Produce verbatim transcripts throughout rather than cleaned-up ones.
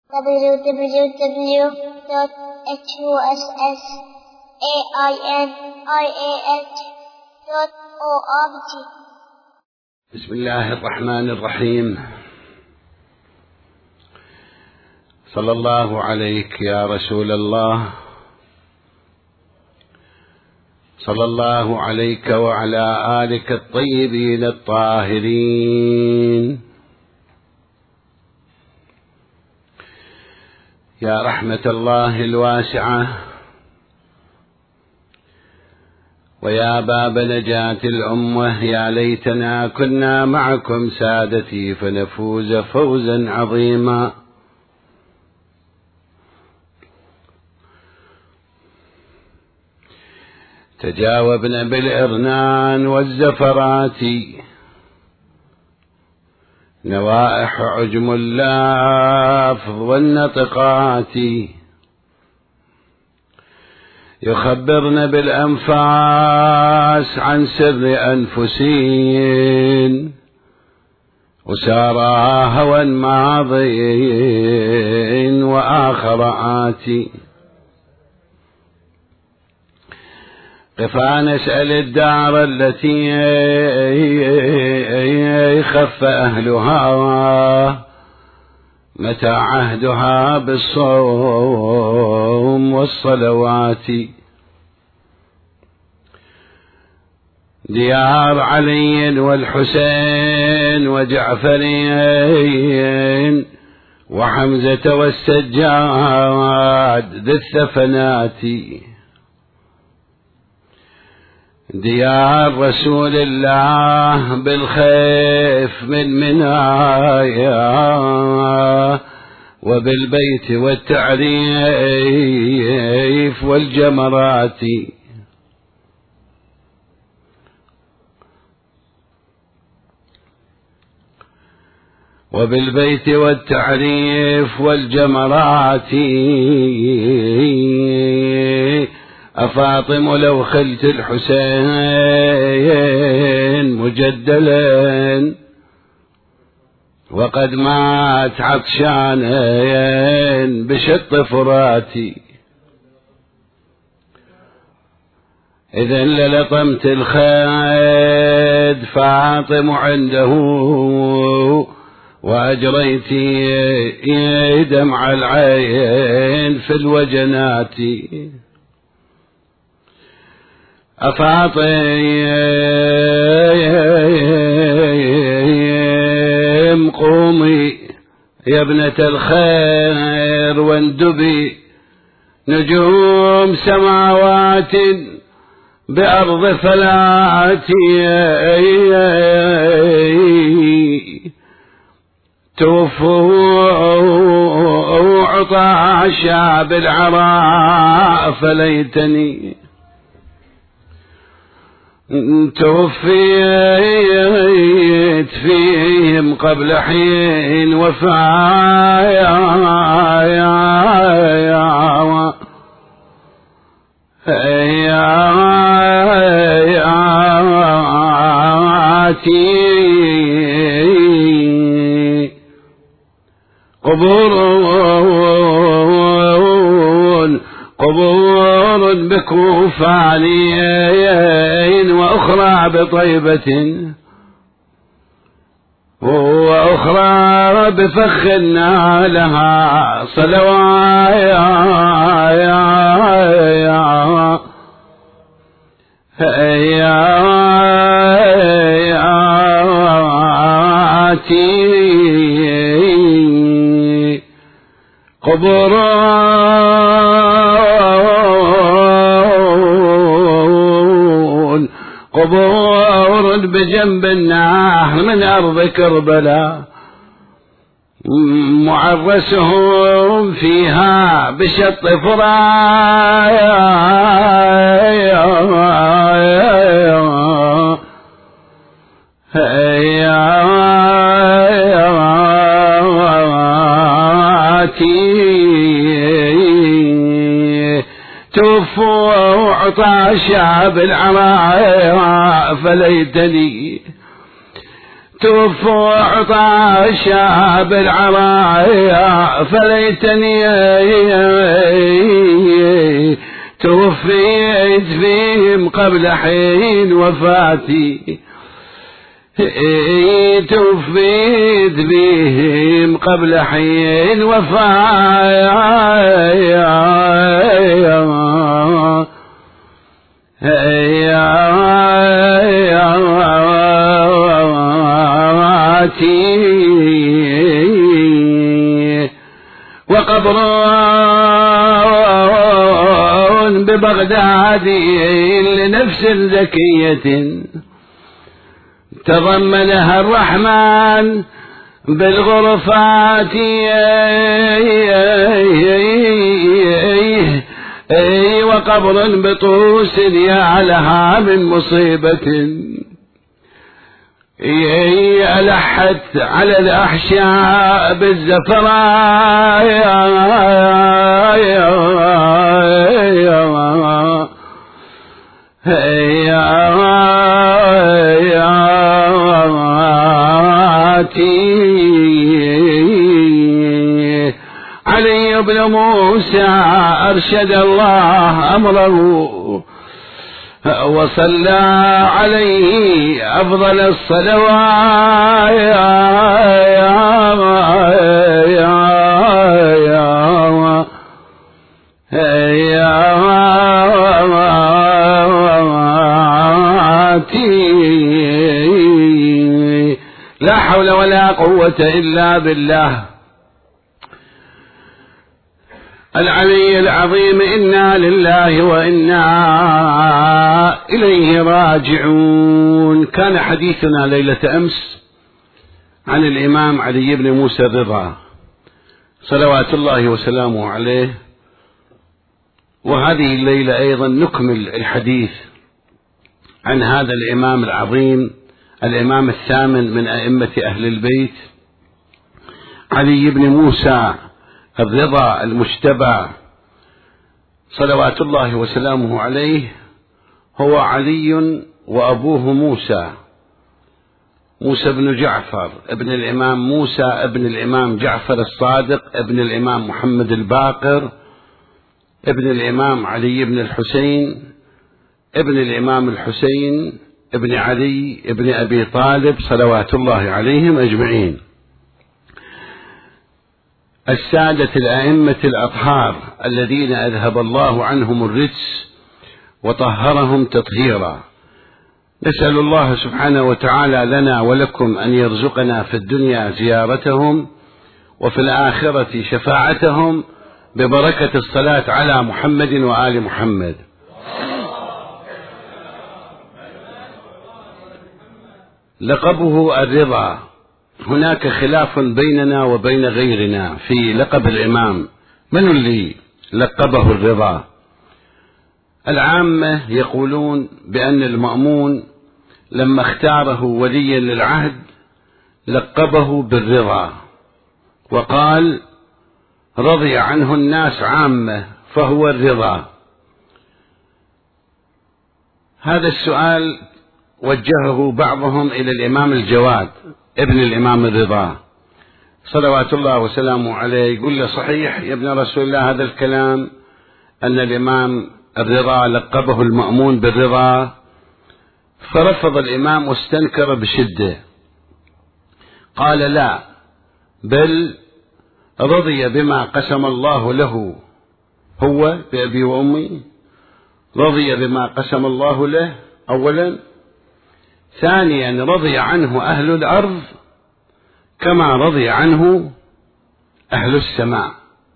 w w w dot h u s s a i n r a h dot org. بسم الله الرحمن الرحيم. صلى الله عليك يا رسول الله، صلى الله عليك وعلى آلك الطيبين الطاهرين. يا رحمة الله الواسعة، ويا باب نجاة الأمة، يا ليتنا كنا معكم سادتي فنفوز فوزا عظيما. تجاوبنا بالإرنان والزفرات، نوائح عجم اللافظ والنطقات، يخبرن بالأنفاس عن سر أنفسين، وسارا هوى ماضي وآخر آتي. قفا نسأل الدار التي خف أهلها، متى عهدها بالصوم والصلوات. ديار علي والحسين وجعفرين وحمزة والسجاد ذي الثفنات. ديار رسول الله بالخيف من منايا، وبالبيت والتعريف والجمرات. وبالبيت والتعريف والجمرات. أفاطم لو خلت الحسين مجدلا، وقد مات عطشانا بشط فراتي. إذن للطمت الخيد فاطم عنده، وأجريت دمع العين في الوجنات. أفاطم قومي يا ابنة الخير واندبي، نجوم سماوات بأرض فلاتي، توفوا عطاشا بالعراء فليتني، توفيت فيهم قبل حين وفاياتي. قبور قبور بكوفانين، وأخرى بطيبة، وأخرى بفخنا لها صلوات. قبور قبور بجنب النهر من أرض كربلاء، معرسهم فيها بشط فراياتي. توفوا عطاشا بالعراء فليتني، توفوا عطاشا بالعرايا فليتني توفيت فيهم قبل حين وفاتي توفيت بهم قبل حين وفاتي وقبر ببغداد لنفس زكية تضمنها الرحمن بالغرفات وقبر بطوس يا لها من مصيبة ألحت على الأحشاء بالزفراء علي بن موسى أرشد الله أمره وصلى عليه أفضل الصلوات لا حول ولا قوة إلا بالله العلي العظيم. إنا لله وإنا إليه راجعون. كان حديثنا ليلة أمس عن الإمام علي بن موسى الرضا صلوات الله وسلامه عليه، وهذه الليلة أيضا نكمل الحديث عن هذا الإمام العظيم، الإمام الثامن من أئمة أهل البيت، علي بن موسى الرضا المجتبى صلوات الله وسلامه عليه. هو علي وأبوه موسى، موسى بن جعفر ابن الإمام موسى ابن الإمام جعفر الصادق ابن الإمام محمد الباقر ابن الإمام علي بن الحسين ابن الإمام الحسين ابن علي ابن أبي طالب صلوات الله عليهم أجمعين، السادة الأئمة الأطهار الذين أذهب الله عنهم الرجس وطهرهم تطهيرا. نسأل الله سبحانه وتعالى لنا ولكم أن يرزقنا في الدنيا زيارتهم وفي الآخرة شفاعتهم ببركة الصلاة على محمد وآل محمد. لقبه الرضا. هناك خلاف بيننا وبين غيرنا في لقب الإمام، من اللي لقبه الرضا؟ العامة يقولون بأن المأمون لما اختاره وليا للعهد لقبه بالرضا وقال رضي عنه الناس عامة فهو الرضا. هذا السؤال وجهه بعضهم إلى الإمام الجواد ابن الإمام الرضا صلوات الله وسلامه عليه، يقول له صحيح يا ابن رسول الله هذا الكلام أن الإمام الرضا لقبه المأمون بالرضا؟ فرفض الإمام واستنكر بشدة، قال لا، بل رضي بما قسم الله له، هو بأبي وأمي رضي بما قسم الله له أولا، ثانيا رضي عنه أهل الأرض كما رضي عنه أهل السماء،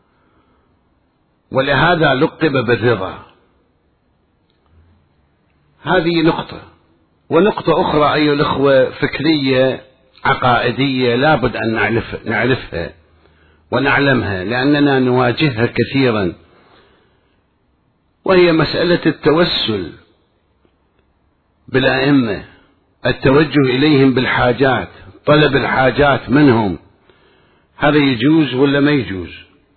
ولهذا لقب بالرضا. هذه نقطة. ونقطة أخرى أيها الأخوة فكرية عقائدية لابد أن نعرف نعرفها ونعلمها لأننا نواجهها كثيرا، وهي مسألة التوسل بالأئمة، التوجه إليهم بالحاجات، طلب الحاجات منهم، هذا يجوز ولا ما يجوز؟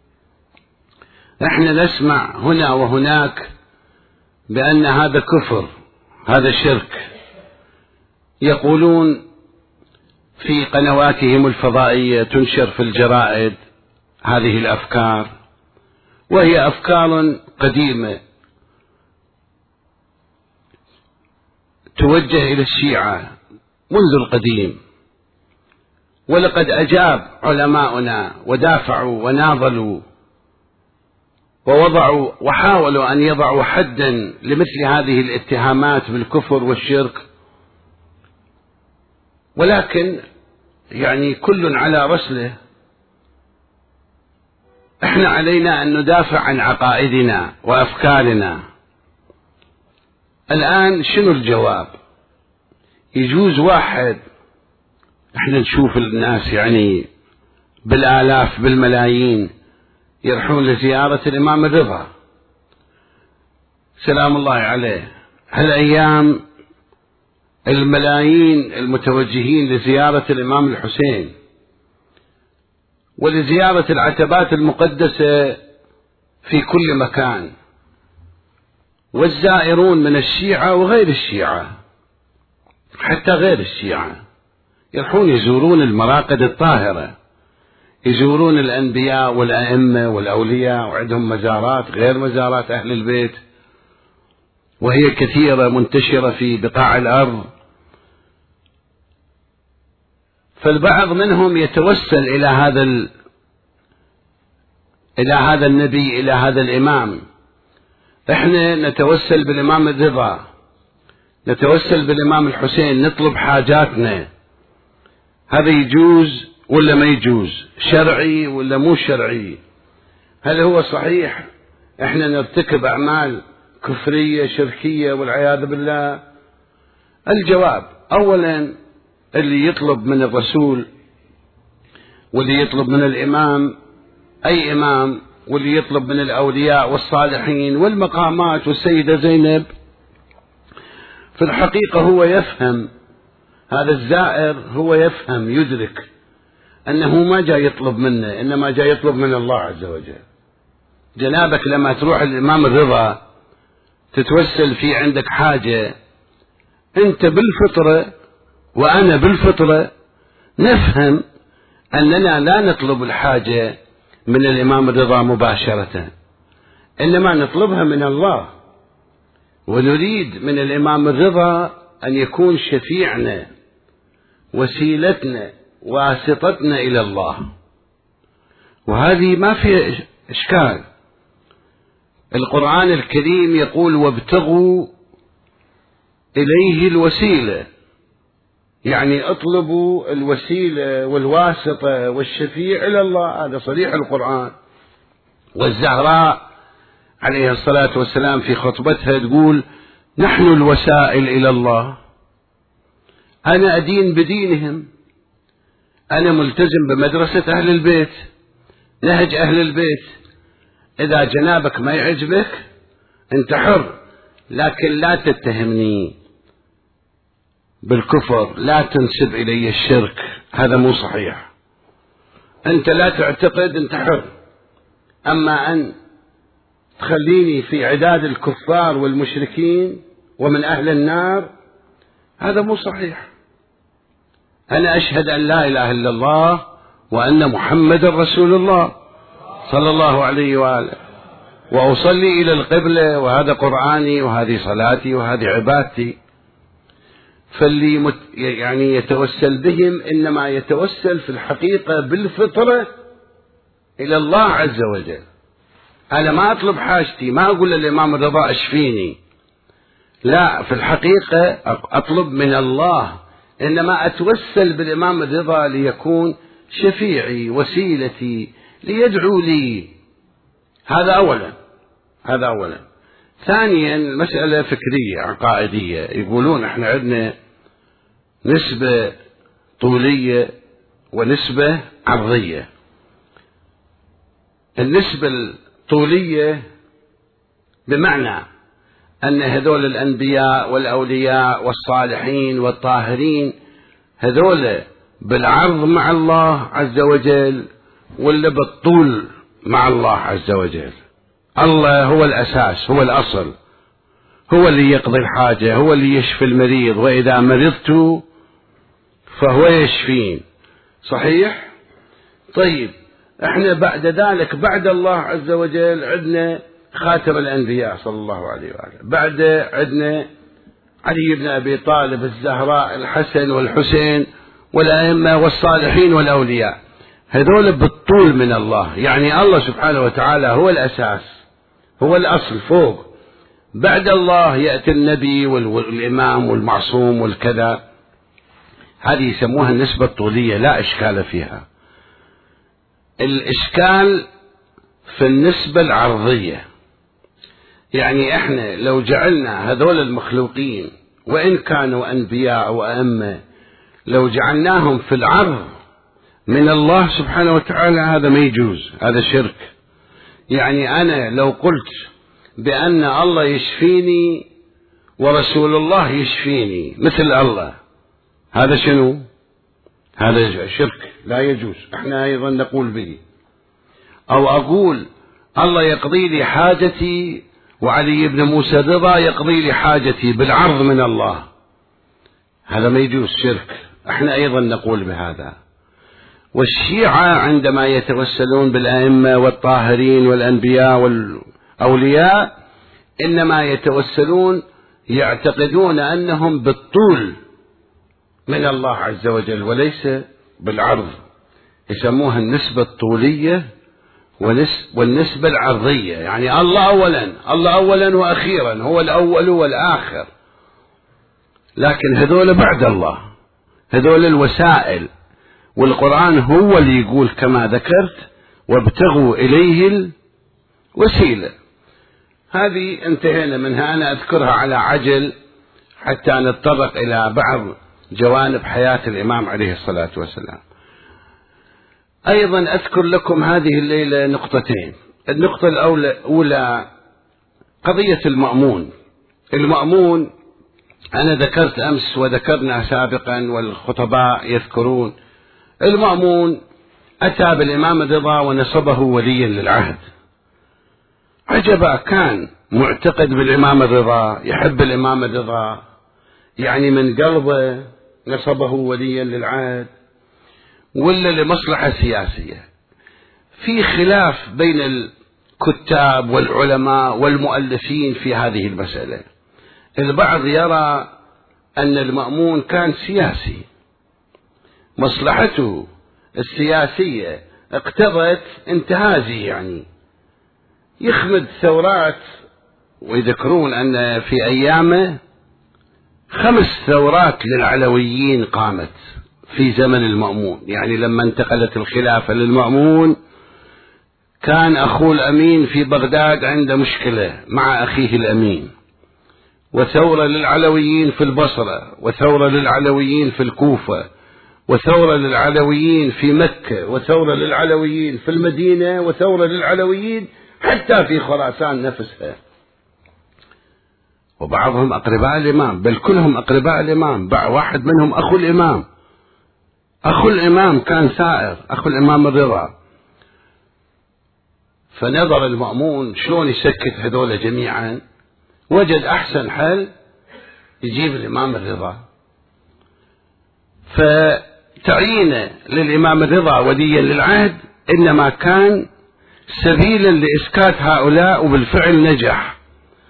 نحن نسمع هنا وهناك بأن هذا كفر، هذا شرك. يقولون في قنواتهم الفضائية تنشر في الجرائد هذه الأفكار، وهي أفكار قديمة توجه إلى الشيعة منذ القديم، ولقد أجاب علماؤنا ودافعوا وناضلوا ووضعوا وحاولوا أن يضعوا حدا لمثل هذه الاتهامات بالكفر والشرك، ولكن يعني كل على رسله. احنا علينا أن ندافع عن عقائدنا وأفكارنا. الآن شنو الجواب؟ يجوز واحد، احنا نشوف الناس يعني بالآلاف بالملايين يروحون لزيارة الإمام الرضا سلام الله عليه، هالأيام الملايين المتوجهين لزيارة الإمام الحسين ولزيارة العتبات المقدسة في كل مكان، والزائرون من الشيعة وغير الشيعة حتى غير الشيعة يروحون يزورون المراقد الطاهرة، يزورون الأنبياء والأئمة والأولياء، وعندهم مزارات غير مزارات أهل البيت، وهي كثيرة منتشرة في بقاع الأرض. فالبعض منهم يتوسل إلى هذا ال... إلى هذا النبي، إلى هذا الإمام. احنا نتوسل بالإمام الرضا، نتوسل بالإمام الحسين، نطلب حاجاتنا. هذا يجوز ولا ما يجوز؟ شرعي ولا مو شرعي؟ هل هو صحيح احنا نرتكب أعمال كفرية شركية والعياذ بالله؟ الجواب: أولا اللي يطلب من الرسول واللي يطلب من الإمام أي إمام، واللي يطلب من الأولياء والصالحين والمقامات والسيدة زينب، في الحقيقة هو يفهم، هذا الزائر هو يفهم يدرك أنه ما جاء يطلب منه، إنما جاء يطلب من الله عز وجل. جنابك لما تروح الإمام الرضا تتوسل في عندك حاجة، أنت بالفطرة وأنا بالفطرة نفهم أننا لا نطلب الحاجة من الإمام الرضا مباشرة، إنما نطلبها من الله، ونريد من الإمام الرضا أن يكون شفيعنا، وسيلتنا، واسطتنا إلى الله. وهذه ما في إشكال. القرآن الكريم يقول: وابتغوا إليه الوسيلة، يعني اطلبوا الوسيلة والواسطة والشفيع إلى الله. هذا صريح القرآن. والزهراء عليه الصلاة والسلام في خطبتها تقول: نحن الوسائل إلى الله، أنا أدين بدينهم، أنا ملتزم بمدرسة أهل البيت، نهج أهل البيت. إذا جنابك ما يعجبك أنت حر، لكن لا تتهمني بالكفر، لا تنسب إلي الشرك، هذا مو صحيح. أنت لا تعتقد، أنت حر. أما أن تخليني في عداد الكفار والمشركين ومن أهل النار، هذا مو صحيح. أنا أشهد أن لا إله إلا الله وأن محمد رسول الله صلى الله عليه وآله، وأصلي إلى القبلة، وهذا قرآني وهذه صلاتي وهذه عبادتي. فاللي مت يعني يتوسل بهم إنما يتوسل في الحقيقة بالفطرة إلى الله عز وجل. أنا ما أطلب حاجتي، ما أقول للإمام الرضا اشفيني، لا، في الحقيقة أطلب من الله، إنما أتوسل بالإمام الرضا ليكون شفيعي، وسيلتي، ليدعو لي. هذا أولا هذا أولا ثانيا مسألة فكرية عقائدية. يقولون احنا عندنا نسبة طولية ونسبة عرضية. النسبة الطولية بمعنى أن هذول الأنبياء والأولياء والصالحين والطاهرين هذول بالعرض مع الله عز وجل، ولا بالطول مع الله عز وجل. الله هو الأساس، هو الأصل، هو اللي يقضي الحاجة، هو اللي يشفي المريض. وإذا مرضت فهو يشفين. صحيح؟ طيب احنا بعد ذلك بعد الله عز وجل عندنا خاتم الأنبياء صلى الله عليه وآله، بعد عندنا علي بن أبي طالب، الزهراء، الحسن والحسين والأئمة والصالحين والأولياء، هذول بالطول من الله، يعني الله سبحانه وتعالى هو الأساس، هو الأصل فوق، بعد الله يأتي النبي والإمام والمعصوم والكذا. هذه يسموها النسبة الطولية، لا إشكال فيها. الإشكال في النسبة العرضية، يعني احنا لو جعلنا هذول المخلوقين وإن كانوا أنبياء وأئمة لو جعلناهم في العرض من الله سبحانه وتعالى هذا ما يجوز، هذا شرك. يعني أنا لو قلت بأن الله يشفيني ورسول الله يشفيني مثل الله، هذا شنو؟ هذا شرك لا يجوز، احنا أيضا نقول به. أو أقول الله يقضي لي حاجتي وعلي بن موسى الرضا يقضي لي حاجتي بالعرض من الله، هذا ما يجوز، شرك، احنا أيضا نقول بهذا. والشيعة عندما يتوسلون بالأئمة والطاهرين والأنبياء والأولياء إنما يتوسلون يعتقدون أنهم بالطول من الله عز وجل وليس بالعرض، يسموها النسبة الطولية والنسبة العرضية، يعني الله أولا، الله أولا وأخيرا، هو الأول والآخر، لكن هذول بعد الله، هذول الوسائل، والقرآن هو اللي يقول كما ذكرت وابتغوا إليه الوسيلة. هذه انتهينا منها، أنا أذكرها على عجل حتى نتطرق إلى بعض جوانب حياة الإمام عليه الصلاة والسلام. أيضا أذكر لكم هذه الليلة نقطتين. النقطة الأولى قضية المأمون. المأمون أنا ذكرت أمس وذكرنا سابقا والخطباء يذكرون، المأمون أتى بالإمام الرضا ونصبه وليا للعهد. عجبا، كان معتقد بالإمام الرضا، يحب الإمام الرضا، يعني من قلبه نصبه وليا للعهد، ولا لمصلحة سياسية؟ في خلاف بين الكتاب والعلماء والمؤلفين في هذه المسألة. البعض يرى أن المأمون كان سياسي، مصلحته السياسية اقتضت انتهازه، يعني يخمد ثورات، ويذكرون أن في أيامه خمس ثورات للعلويين قامت في زمن المأمون، يعني لما انتقلت الخلافة للمأمون كان أخوه الأمين في بغداد عنده مشكلة مع أخيه الأمين، وثورة للعلويين في البصرة، وثورة للعلويين في الكوفة، وثورة للعلويين في مكة، وثورة للعلويين في المدينة، وثورة للعلويين حتى في خراسان نفسها. وبعضهم أقرباء الإمام، بل كلهم أقرباء الإمام، واحد منهم أخو الإمام، أخو الإمام كان ثائر، أخو الإمام الرضا. فنظر المأمون شلون يسكت هذول جميعا، وجد أحسن حل يجيب الإمام الرضا، فتعيين للإمام الرضا وليا للعهد إنما كان سبيلا لإسكات هؤلاء، وبالفعل نجح.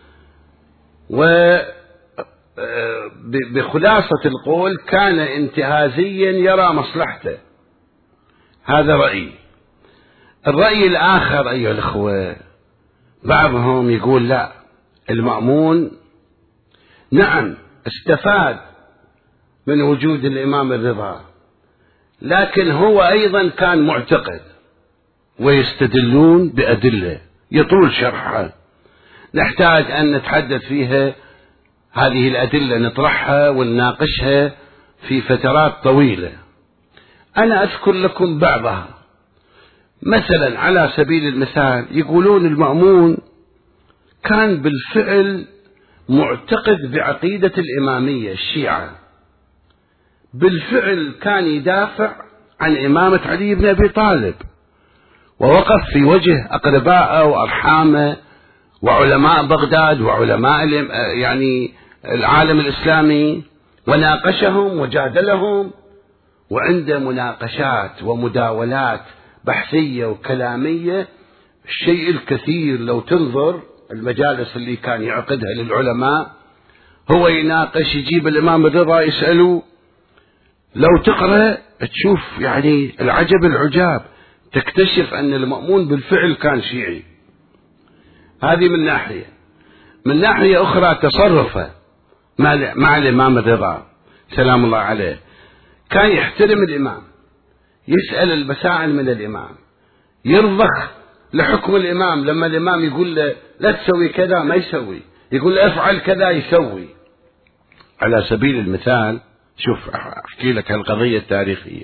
وبخلاصة القول كان انتهازيا يرى مصلحته. هذا رأي. الرأي الآخر أيها الأخوة، بعضهم يقول لا، المأمون نعم استفاد من وجود الإمام الرضا، لكن هو أيضا كان معتقد، ويستدلون بأدلة يطول شرحها، نحتاج أن نتحدث فيها، هذه الأدلة نطرحها ونناقشها في فترات طويلة. أنا أذكر لكم بعضها. مثلا على سبيل المثال يقولون المأمون كان بالفعل معتقد بعقيدة الإمامية الشيعة، بالفعل كان يدافع عن إمامة علي بن أبي طالب، ووقف في وجه أقربائه وأرحامه وعلماء بغداد وعلماء يعني العالم الإسلامي، وناقشهم وجادلهم وعنده مناقشات ومداولات بحثية وكلامية الشيء الكثير. لو تنظر المجالس اللي كان يعقدها للعلماء، هو يناقش، يجيب الإمام الرضا يسأله، لو تقرأ تشوف يعني العجب العجاب، تكتشف أن المأمون بالفعل كان شيعي. هذه من ناحية. من ناحية أخرى تصرفه مع الإمام الرضا سلام الله عليه، كان يحترم الإمام، يسأل المسائل من الإمام، يرضخ لحكم الإمام. لما الإمام يقول له لا تسوي كذا ما يسوي، يقول له افعل كذا يسوي. على سبيل المثال، شوف أحكي لك هالقضية التاريخية.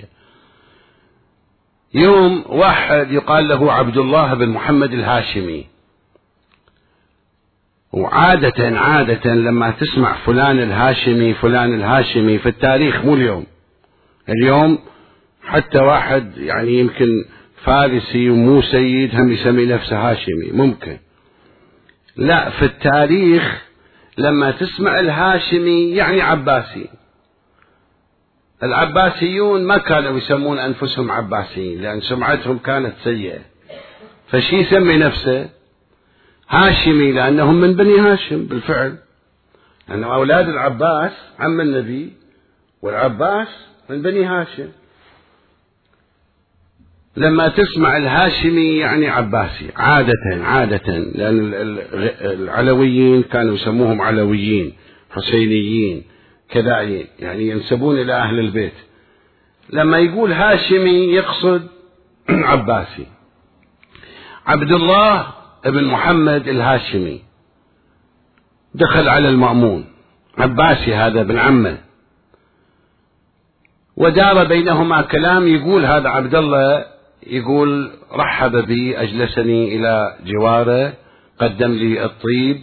يوم واحد يقال له عبد الله بن محمد الهاشمي، وعادة عادة لما تسمع فلان الهاشمي فلان الهاشمي في التاريخ، مو اليوم، اليوم حتى واحد يعني يمكن فارسي ومو سيد هم يسمي نفسه هاشمي ممكن، لا، في التاريخ لما تسمع الهاشمي يعني عباسي. العباسيون ما كانوا يسمون أنفسهم عباسيين لأن سمعتهم كانت سيئة، فشي يسمي نفسه هاشمي لأنهم من بني هاشم بالفعل، أنه أولاد العباس عم النبي، والعباس من بني هاشم. لما تسمع الهاشمي يعني عباسي عادة عادة، لأن العلويين كانوا يسموهم علويين، حسينيين كذا، يعني ينسبون إلى أهل البيت. لما يقول هاشمي يقصد عباسي. عبد الله ابن محمد الهاشمي دخل على المأمون، عباسي هذا ابن عمه، ودار بينهما كلام. يقول هذا عبد الله، يقول رحب بي، أجلسني إلى جواره، قدم لي الطيب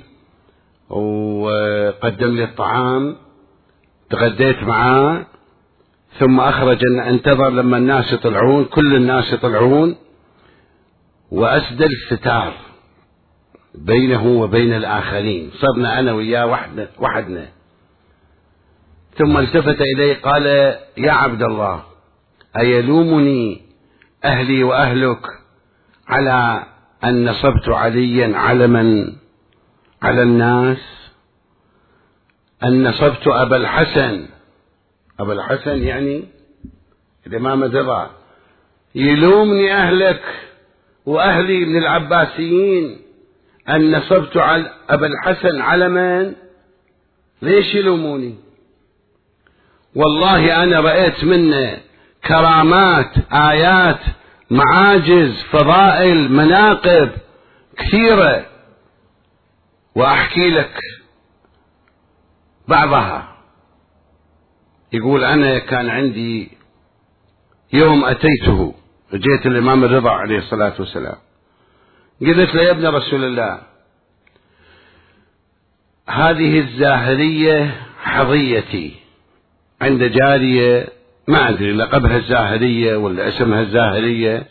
وقدم لي الطعام، تغديت معاه، ثم أخرج أن انتظر لما الناس يطلعون، كل الناس يطلعون، وأسدل الستار بينه وبين الآخرين، صرنا أنا وياه وحدنا, وحدنا. ثم التفت إليه قال يا عبد الله، أيلومني أهلي وأهلك على أن نصبت عليا علما على الناس، أن نصبت أبا الحسن، أبا الحسن يعني الإمام الرضا، يلومني أهلك وأهلي من العباسيين أن نصبت على أبا الحسن علما؟ ليش يلوموني؟ والله أنا رأيت منه كرامات، آيات، معاجز، فضائل، مناقب كثيرة، وأحكي لك بعضها. يقول أنا كان عندي يوم أتيته، جيت الإمام الرضا عليه الصلاة والسلام، قلت له يا ابن رسول الله، هذه الزاهرية حظيتي عند جارية، ما أدري لقبها الزاهرية ولا اسمها الزاهرية،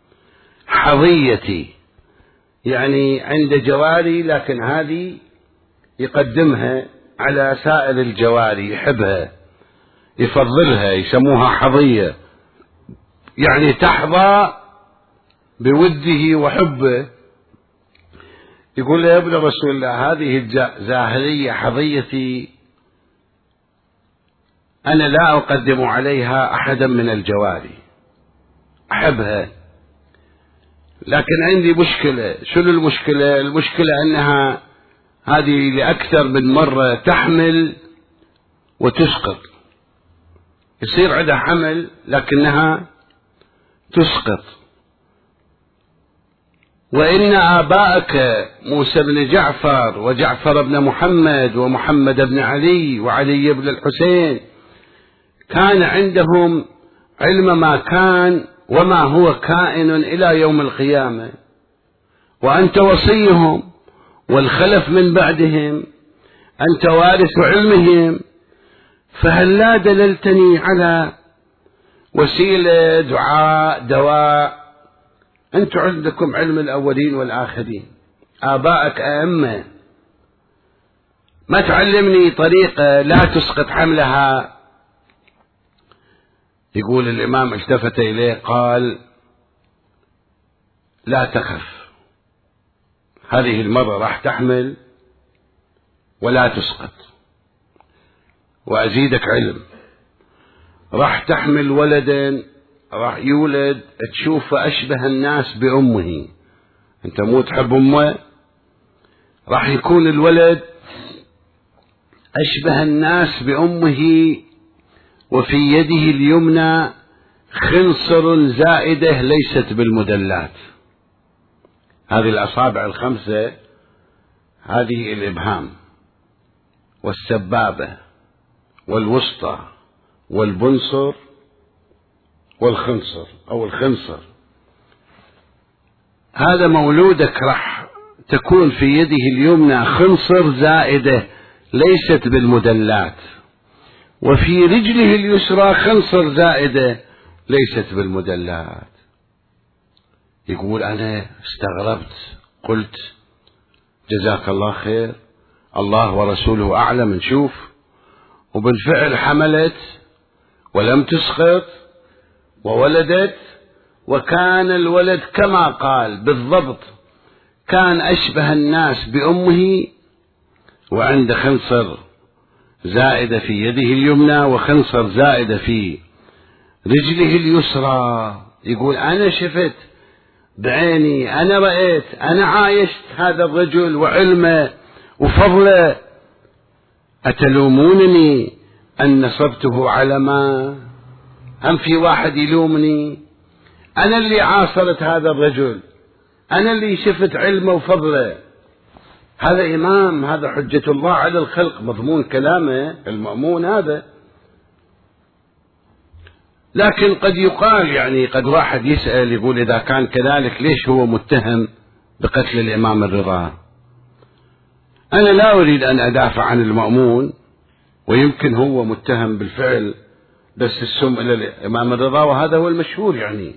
حظيتي يعني عند جواري، لكن هذه يقدمها على سائر الجواري، يحبها يفضلها، يسموها حظية، يعني تحظى بوده وحبه. يقول له يا ابن رسول الله، هذه الزاهرية حظيتي، أنا لا أقدم عليها أحدا من الجواري، أحبها، لكن عندي مشكلة. شنو المشكلة؟ المشكلة أنها هذه لأكثر من مرة تحمل وتسقط، يصير عندها حمل لكنها تسقط. وإن آبائك موسى بن جعفر وجعفر بن محمد ومحمد بن علي وعلي بن الحسين كان عندهم علم ما كان وما هو كائن إلى يوم القيامة، وأنت وصيهم، والخلف من بعدهم أنت وارث علمهم، فهل لا دللتني على وسيلة، دعاء، دواء؟ أنتم عندكم علم الأولين والآخرين، آبائك أئمة، ما تعلمني طريقة لا تسقط حملها؟ يقول الإمام التفت إليه قال: لا تخف، هذه المرة راح تحمل ولا تسقط، وأزيدك علم، راح تحمل ولدا راح يولد تشوفه أشبه الناس بأمه، أنت مو تحب أمه، راح يكون الولد أشبه الناس بأمه، وفي يده اليمنى خنصر زائدة ليست بالمدلات. هذه الأصابع الخمسة، هذه الإبهام والسبابة والوسطى والبنصر والخنصر أو الخنصر، هذا مولودك راح تكون في يده اليمنى خنصر زائدة ليست بالمدلات، وفي رجله اليسرى خنصر زائدة ليست بالمدلات. يقول: أنا استغربت، قلت جزاك الله خير، الله ورسوله أعلم، نشوف. وبالفعل حملت ولم تسقط وولدت، وكان الولد كما قال بالضبط، كان أشبه الناس بأمه، وعند خنصر زائدة في يده اليمنى وخنصر زائدة في رجله اليسرى. يقول: أنا شفت بعيني، أنا رأيت، أنا عايشت هذا الرجل وعلمه وفضله، أتلومونني أن نصبته علما؟ هم في واحد يلومني؟ أنا اللي عاصرت هذا الرجل، أنا اللي شفت علمه وفضله، هذا إمام، هذا حجة الله على الخلق، مضمون كلامه المأمون هذا. لكن قد يقال، يعني قد واحد يسأل يقول: إذا كان كذلك ليش هو متهم بقتل الإمام الرضا؟ أنا لا أريد أن أدافع عن المأمون، ويمكن هو متهم بالفعل، بس السم إلى الإمام الرضا، وهذا هو المشهور يعني.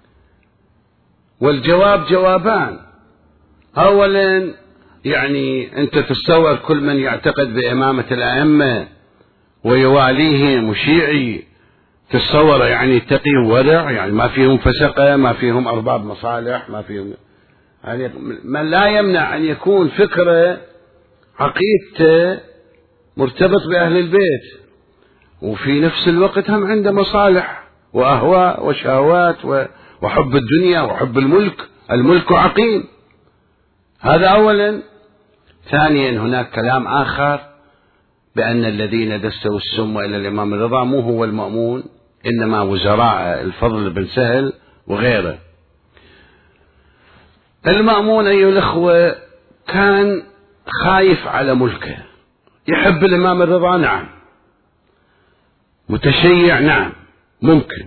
والجواب جوابان: أولا، يعني أنت تتصور كل من يعتقد بإمامة الأئمة ويواليهم وشيعي تتصور يعني تقي وورع، يعني ما فيهم فسقة، ما فيهم أرباب مصالح، ما فيهم، يعني من لا يمنع أن يكون فكرة عقيدته مرتبط بأهل البيت، وفي نفس الوقت هم عنده مصالح وأهواء وشهوات وحب الدنيا وحب الملك، الملك عقيم. هذا أولا. ثانيا، هناك كلام آخر بأن الذين دسوا السم إلى الإمام الرضا مو هو المأمون، إنما وزراء الفضل بن سهل وغيره. المأمون أيها الأخوة كان خايف على ملكه، يحب الإمام الرضا نعم، متشيع نعم ممكن،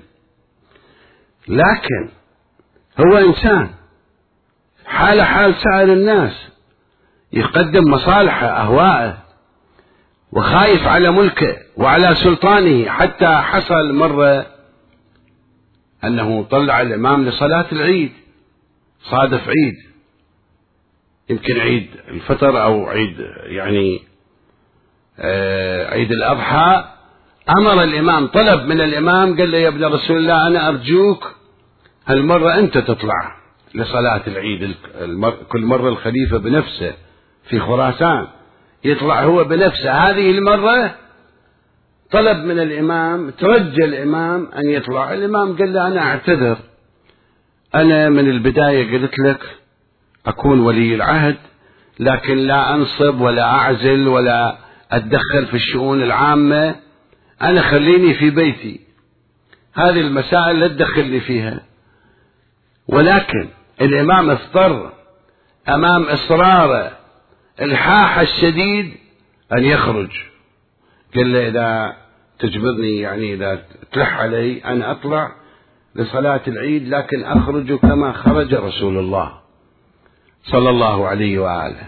لكن هو إنسان حال حال سائر الناس، يقدم مصالحه أهواءه، وخايف على ملكه وعلى سلطانه، حتى حصل مرة أنه طلع الإمام لصلاة العيد، صادف عيد، يمكن عيد الفطر أو عيد يعني عيد الأضحى، أمر الإمام، طلب من الإمام، قال له: يا ابن رسول الله، أنا أرجوك هالمرة أنت تطلع لصلاة العيد، كل مرة الخليفة بنفسه في خراسان يطلع هو بنفسه، هذه المرة طلب من الإمام، ترجى الإمام أن يطلع. الإمام قال له: أنا أعتذر، أنا من البداية قلت لك أكون ولي العهد، لكن لا أنصب ولا أعزل ولا أتدخل في الشؤون العامة، أنا خليني في بيتي، هذه المسائل لا تدخلني فيها. ولكن الإمام اضطر أمام إصراره الحاحه الشديد أن يخرج، قال له: إذا تجبرني، يعني إذا تلح علي، أنا أطلع لصلاة العيد، لكن أخرج كما خرج رسول الله صلى الله عليه وآله.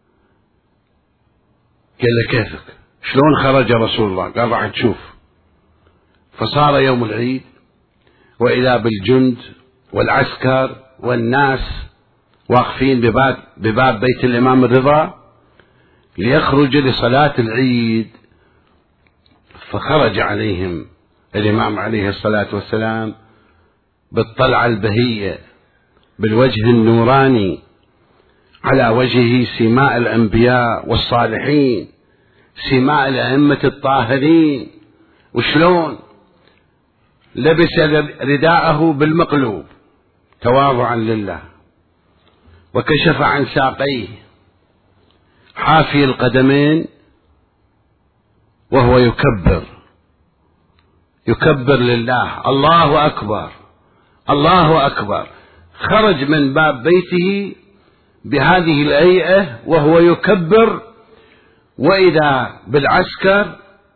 قال له: كيفك؟ شلون خرج رسول الله؟ قال: راح تشوف. فصار يوم العيد، وإذا بالجند والعسكر والناس واقفين بباب, بباب بيت الإمام الرضا ليخرج لصلاة العيد. فخرج عليهم الإمام عليه الصلاة والسلام بالطلعة البهية بالوجه النوراني على وجهه سماء الأنبياء والصالحين، سماء الأئمة الطاهرين، وشلون لبس رداءه بالمقلوب تواضعا لله، وكشف عن ساقيه حافي القدمين وهو يكبر يكبر لله، الله أكبر الله أكبر. خرج من باب بيته بهذه الهيئة وهو يكبر، وإذا بالعسكر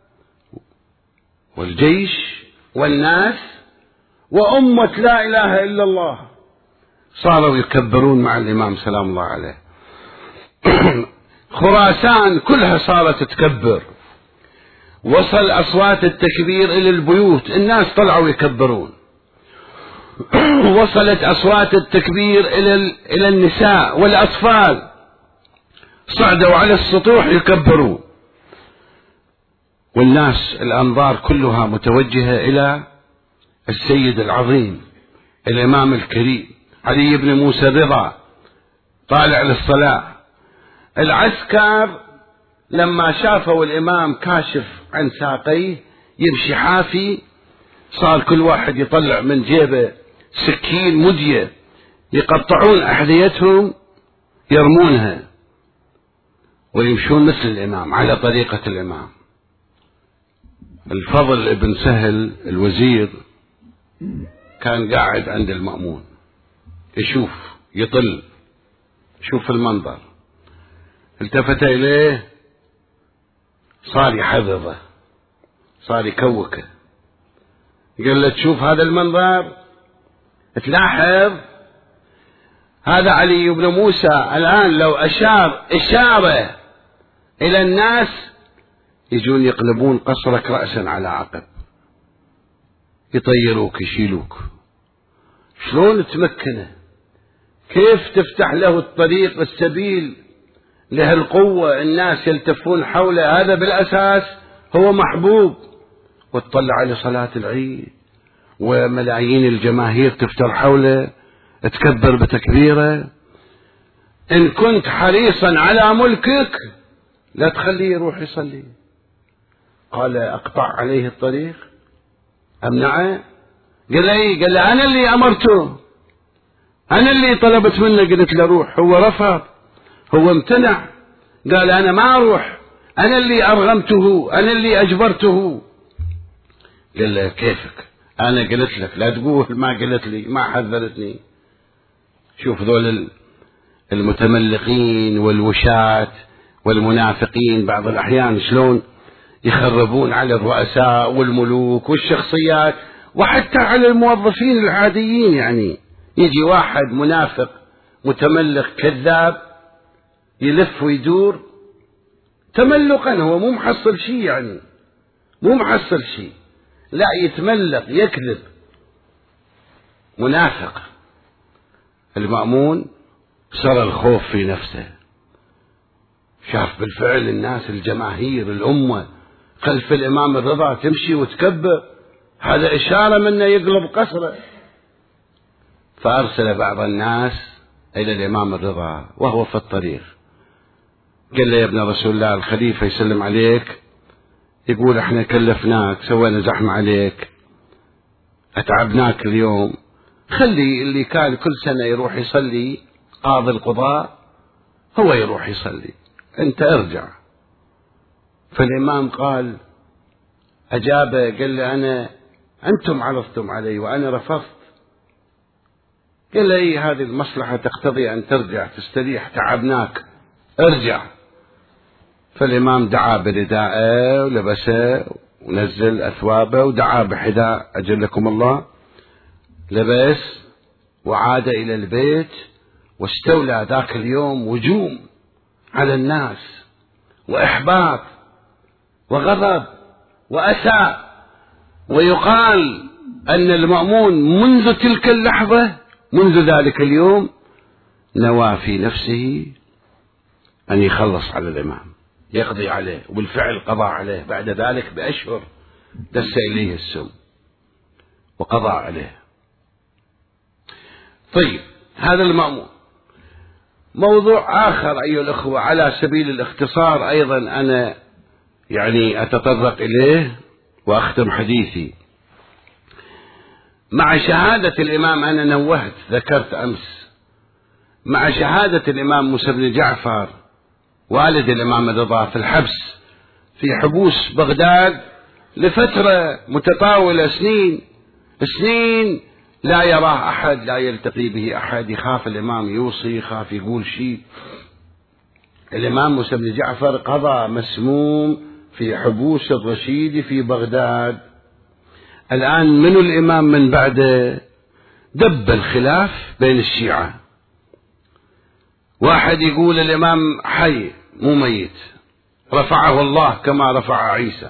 والجيش والناس وأمة لا إله إلا الله صاروا يكبرون مع الإمام سلام الله عليه. خراسان كلها صارت تكبر، وصل أصوات التكبير إلى البيوت، الناس طلعوا يكبرون. وصلت أصوات التكبير إلى إلى النساء والأطفال، صعدوا على السطوح يكبرون، والناس الأنظار كلها متوجهة إلى السيد العظيم الإمام الكريم علي بن موسى الرضا طالع للصلاة. العسكر لما شافوا الإمام كاشف عن ساقيه يمشي حافي، صار كل واحد يطلع من جيبه سكين مدية يقطعون أحذيتهم يرمونها ويمشون مثل الإمام على طريقة الإمام. الفضل ابن سهل الوزير كان قاعد عند المأمون يشوف يطل شوف المنظر، التفت إليه صار يحذره صار يكوكه، قال له تشوف هذا المنظر تلاحظ هذا علي بن موسى الآن لو أشار إشارة إلى الناس يجون يقلبون قصرك رأسا على عقب، يطيروك يشيلوك. شلون تمكنه؟ كيف تفتح له الطريق السبيل لهالقوة؟ الناس يلتفون حوله، هذا بالأساس هو محبوب. وتطلع على صلاة العيد وملايين الجماهير تفتر حوله تكبر بتكبيره. إن كنت حريصا على ملكك لا تخليه يروح يصلي. قال أقطع عليه الطريق أمنعه؟ قال لي قال له أنا اللي أمرته، أنا اللي طلبت منه قلت له روح، هو رفض، هو امتنع، قال أنا ما أروح، أنا اللي أرغمته، أنا اللي أجبرته. قال له كيفك؟ أنا قلت لك لا تقول ما قلت لي، ما حذرتني. شوف ذول المتملقين والوشاة والمنافقين بعض الأحيان شلون يخربون على الرؤساء والملوك والشخصيات وحتى على الموظفين العاديين. يعني يجي واحد منافق متملق كذاب يلف ويدور تملقا، هو مو محصل شيء، يعني مو محصل شيء، لا يتملق يكذب منافق. المأمون صار الخوف في نفسه، شاف بالفعل الناس الجماهير الأمة خلف الإمام الرضا تمشي وتكبر، هذا إشارة منه يقلب قصره. فأرسل بعض الناس إلى الإمام الرضا وهو في الطريق، قال له يا ابن رسول الله الخليفة يسلم عليك، يقول احنا كلفناك سوينا زحمة عليك أتعبناك اليوم، خلي اللي كان كل سنة يروح يصلي قاضي القضاء هو يروح يصلي، انت ارجع. فالإمام قال أجابه قال له أنا أنتم عرضتم علي وأنا رفضت. قال له إيه هذه المصلحة تقتضي أن ترجع تستريح، تعبناك ارجع. فالإمام دعا برداءه ولبسه ونزل أثوابه ودعا بحذاء أجلكم الله، لبس وعاد إلى البيت، واستولى ذاك اليوم وجوم على الناس وإحباط وغضب وأسى. ويقال أن المأمون منذ تلك اللحظة منذ ذلك اليوم نوى في نفسه أن يخلص على الإمام يقضي عليه، وبالفعل قضى عليه بعد ذلك بأشهر دس إليه السم. وقضى عليه. طيب هذا المأمون. موضوع آخر أيها الأخوة على سبيل الاختصار أيضا أنا يعني أتطرق إليه وأختم حديثي. مع شهادة الإمام، أنا نوهت ذكرت أمس، مع شهادة الإمام موسى بن جعفر والد الإمام الرضا في الحبس في حبوس بغداد لفترة متطاولة، سنين سنين لا يراه أحد، لا يلتقي به أحد، يخاف الإمام يوصي، يخاف يقول شيء. الإمام موسى بن جعفر قضى مسموم في حبوس الرشيدي في بغداد. الآن من الإمام من بعده؟ دب الخلاف بين الشيعة، واحد يقول الإمام حي مو ميت، رفعه الله كما رفع عيسى.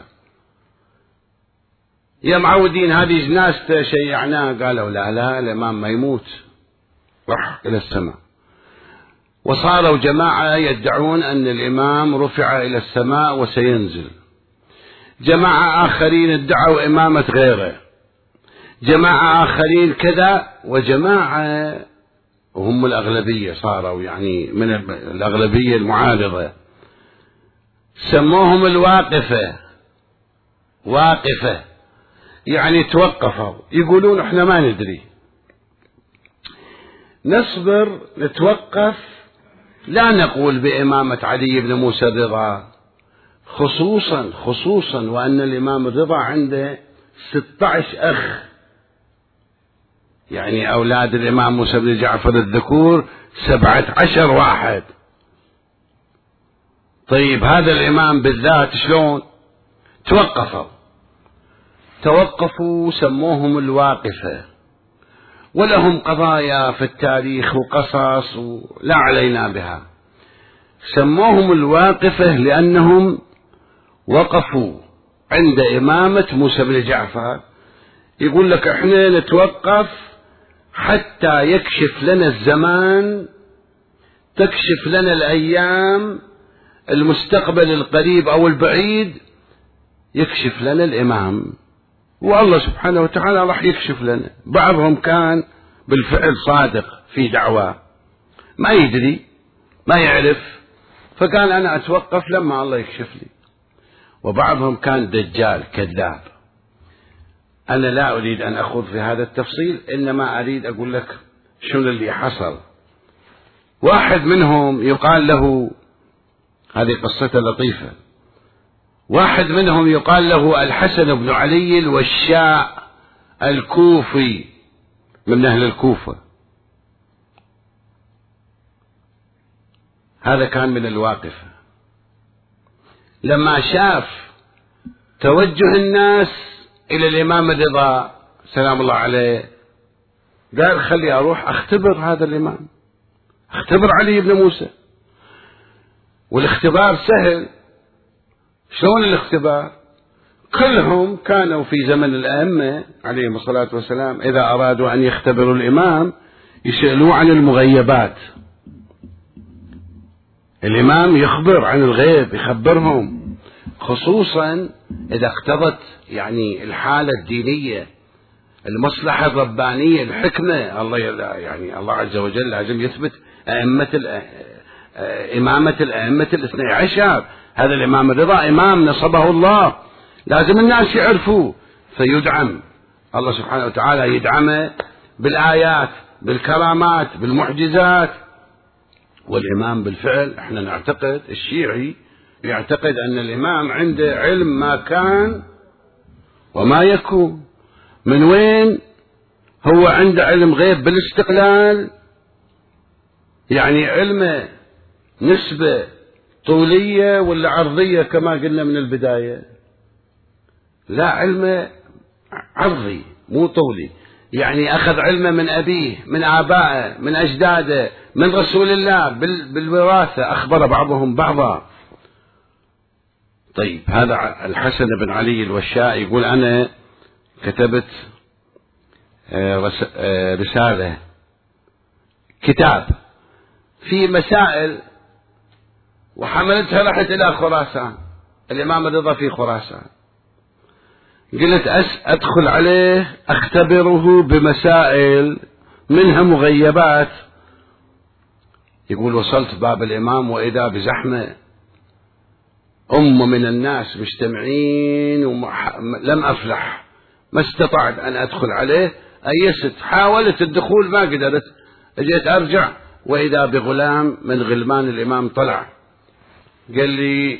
يا معودين هذه جنازته شيعناه، قالوا لا لا الإمام ما يموت، راح إلى السماء. وصاروا جماعة يدعون أن الإمام رفع إلى السماء وسينزل، جماعة آخرين ادعوا إمامة غيره، جماعة آخرين كذا، وجماعة وهم الأغلبية صاروا يعني من الأغلبية المعارضة سموهم الواقفة. واقفة يعني توقفوا، يقولون احنا ما ندري، نصبر نتوقف، لا نقول بإمامة علي بن موسى الرضا، خصوصا خصوصا وأن الإمام الرضا عنده ستة عشر أخ، يعني أولاد الإمام موسى بن جعفر الذكور سبعة عشر واحد. طيب هذا الإمام بالذات شلون؟ توقفوا توقفوا سموهم الواقفة، ولهم قضايا في التاريخ وقصص لا علينا بها. سموهم الواقفة لأنهم وقفوا عند إمامة موسى بن جعفر. يقول لك احنا نتوقف حتى يكشف لنا الزمان، تكشف لنا الأيام، المستقبل القريب أو البعيد يكشف لنا الإمام، والله سبحانه وتعالى راح يكشف لنا. بعضهم كان بالفعل صادق في دعواه، ما يدري ما يعرف، فقال أنا أتوقف لما الله يكشف لي. وبعضهم كان دجال كذاب. أنا لا أريد أن أخوض في هذا التفصيل، إنما أريد أقول لك شنو اللي حصل. واحد منهم يقال له، هذه قصته لطيفة، واحد منهم يقال له الحسن بن علي الوشاء الكوفي من أهل الكوفة. هذا كان من الواقفة. لما شاف توجه الناس إلى الإمام الرضا سلام الله عليه، قال خلي أروح أختبر هذا الإمام، اختبر علي بن موسى. والاختبار سهل. شلون الاختبار؟ كلهم كانوا في زمن الأئمة عليهم الصلاة والسلام إذا أرادوا أن يختبروا الإمام يسألوه عن المغيبات. الإمام يخبر عن الغيب، يخبرهم، خصوصا إذا اقتضت يعني الحالة الدينية، المصلحة الربانية، الحكمة. الله يعني الله عز وجل لازم يثبت أئمة إمامة الأئمة الاثني عشر. هذا الإمام الرضا إمام نصبه الله، لازم الناس يعرفوه، فيدعم الله سبحانه وتعالى، يدعمه بالآيات، بالكرامات، بالمعجزات. والإمام بالفعل احنا نعتقد، الشيعي يعتقد أن الإمام عنده علم ما كان وما يكون. من وين؟ هو عنده علم غيب بالاستقلال، يعني علمه نسبة طولية ولا عرضية كما قلنا من البداية؟ لا، علمه عرضي مو طولي، يعني أخذ علمه من أبيه، من آبائه، من أجداده، من رسول الله بالوراثة، أخبر بعضهم بعضا. طيب هذا الحسن بن علي الوشاء يقول أنا كتبت رسالة كتاب في مسائل وحملتها رحت إلى خراسان، الإمام الرضا في خراسان، قلت أس أدخل عليه أختبره بمسائل منها مغيبات. يقول وصلت باب الإمام وإذا بزحمة أمة من الناس مجتمعين ولم أفلح، ما استطعت أن أدخل عليه، أيست، حاولت الدخول ما قدرت، أجيت أرجع وإذا بغلام من غلمان الإمام طلع قال لي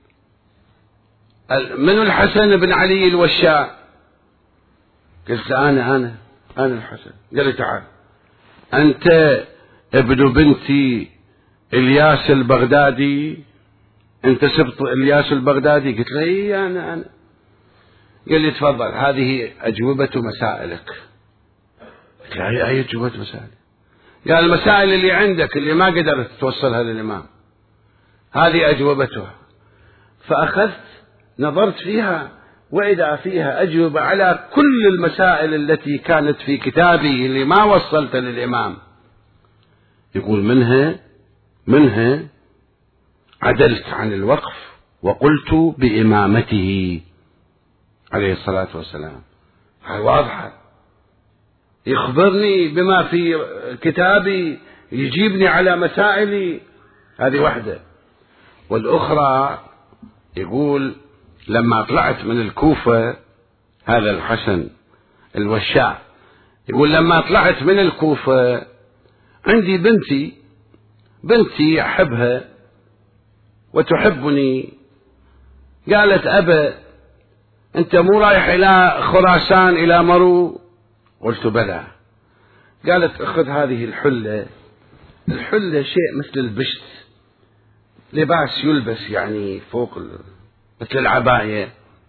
من الحسن بن علي الوشاء؟ قلت له أنا أنا أنا الحسن. قال لي تعال أنت ابن بنتي إلياس البغدادي، أنت سبط إلياس البغدادي؟ قلت له إيه أنا أنا. قال لي تفضل هذه أجوبة مسائلك. قلت له أي أجوبة مسائل؟ قال المسائل اللي عندك اللي ما قدرت توصلها للإمام هذه أجوبتها. فأخذت نظرت فيها وإذا فيها أجوبة على كل المسائل التي كانت في كتابي اللي ما وصلت للإمام. يقول منها منها عدلت عن الوقف وقلت بإمامته عليه الصلاة والسلام. هاي واضحة، يخبرني بما في كتابي، يجيبني على مسائلي، هذه واحدة. والأخرى يقول لما طلعت من الكوفة، هذا الحسن الوشاء يقول لما طلعت من الكوفة عندي بنتي بنتي أحبها وتحبني، قالت أبا أنت مو رايح إلى خراسان إلى مرو؟ قلت بلى. قالت أخذ هذه الحلة، الحلة شيء مثل البشت، لباس يلبس يعني فوق مثل العباية.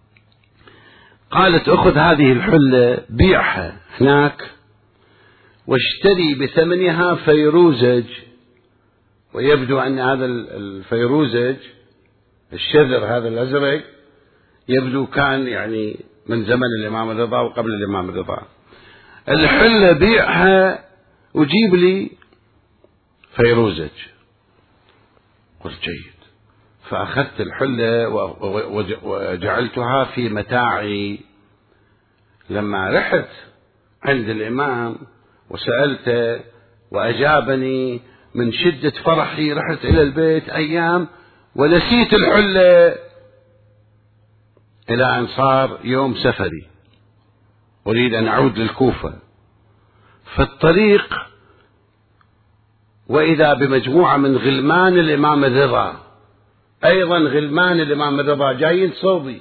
قالت أخذ هذه الحلة بيعها هناك واشتري بثمنها فيروزج. ويبدو أن هذا الفيروزج الشذر هذا الأزرق يبدو كان يعني من زمن الإمام الرضا وقبل الإمام الرضا. الحلة بيعها وجيب لي فيروزج. قلت جيد. فأخذت الحلة وجعلتها في متاعي. لما رحت عند الإمام وسألته وأجابني من شدة فرحي رحت إلى البيت أيام ونسيت الحلة إلى أن صار يوم سفري أريد أن أعود للكوفة. في الطريق وإذا بمجموعة من غلمان الإمام الرضا، أيضا غلمان الإمام الرضا جايين صوبي.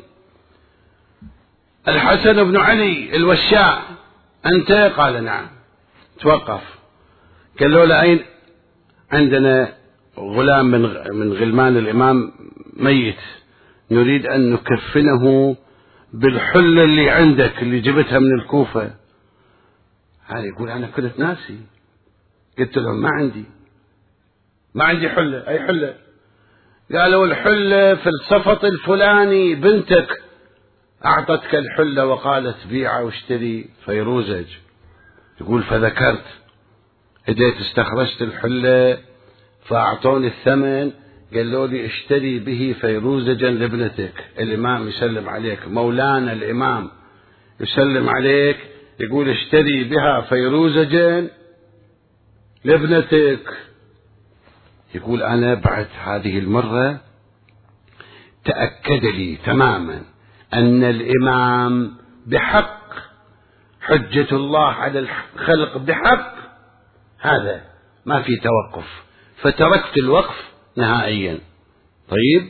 الحسن بن علي الوشاء أنت؟ قال نعم. توقف. قالوا له أين؟ عندنا غلام من من غلمان الإمام ميت نريد أن نكفنه بالحلة اللي عندك اللي جبتها من الكوفة. هذا يقول أنا كنت ناسي. قلت لهم ما عندي ما عندي حلة. أي حلة؟ قالوا الحلة في الصفط الفلاني بنتك أعطتك الحلة وقالت بيع واشتري فيروزج. يقول فذكرت اجيت استخرجت الحلة فأعطوني الثمن، قالوا لي اشتري به فيروزجا لابنتك. الإمام يسلم عليك، مولانا الإمام يسلم عليك، يقول اشتري بها فيروزجا لابنتك. يقول أنا بعد هذه المرة تأكد لي تماما أن الإمام بحق، حجة الله على الخلق بحق، هذا ما في توقف، فتركت الوقف نهائيا. طيب،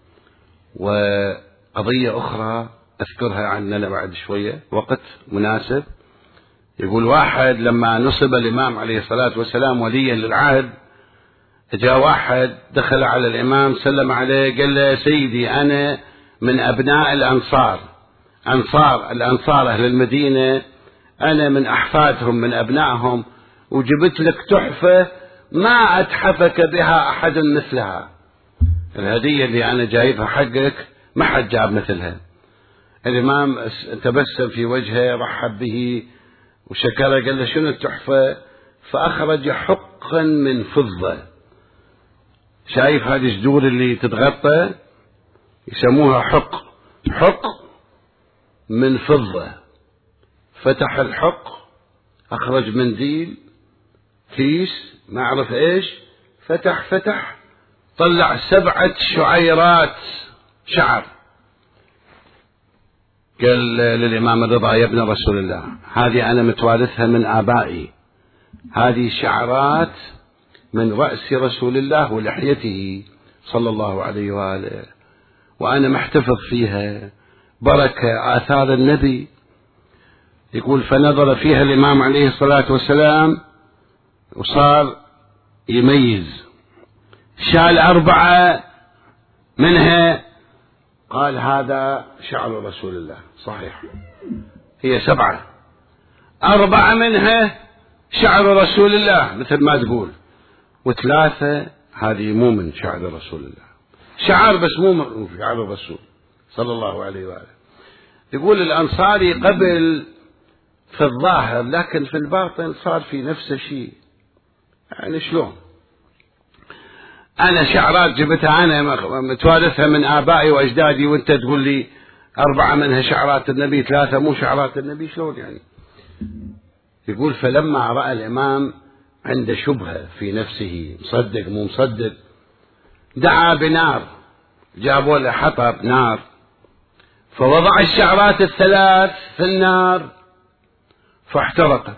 وقضية أخرى أذكرها عننا بعد شوية وقت مناسب. يقول واحد لما نصب الإمام عليه الصلاة والسلام وليا للعهد، جاء واحد دخل على الإمام سلم عليه قال له سيدي أنا من أبناء الأنصار، أنصار الأنصار أهل المدينة، أنا من أحفادهم من أبنائهم، وجبت لك تحفة ما أتحفك بها أحد مثلها. الهدية اللي أنا جايبها حقك ما حد جاب مثلها. الإمام تبسم في وجهه رحب به وشكره، قال له شنو التحفة؟ فأخرج حقا من فضة. شايف هذه الجدور اللي تتغطى يسموها حق، حق من فضة، فتح الحق، أخرج منديل، كيس، ما أعرف إيش، فتح فتح طلع سبعة شعيرات شعر. قال للإمام الرضا: يا ابن رسول الله، هذه أنا متوارثها من آبائي، هذه شعرات من رأس رسول الله ولحيته صلى الله عليه وآله، وأنا محتفظ فيها، بركة آثار النبي. يقول: فنظر فيها الإمام عليه الصلاة والسلام وصار يميز، شال أربعة منها، قال: هذا شعر رسول الله. صحيح، هي سبعة، أربعة منها شعر رسول الله مثل ما تقول، وثلاثة هذه مو من شعر رسول الله، شعر بس مو من شعر الرسول صلى الله عليه وآله. يقول الأنصاري قبل في الظاهر، لكن في الباطن صار في نفس الشيء. يعني شلون؟ أنا شعرات جبتها أنا متوارثها من آبائي وأجدادي، وأنت تقول لي أربعة منها شعرات النبي، ثلاثة مو شعرات النبي، شلون يعني؟ يقول: فلما رأى الإمام عنده شبهة في نفسه، مصدق مو مصدق، دعا بنار، جابوا له حطب نار، فوضع الشعرات الثلاث في النار فاحترقت،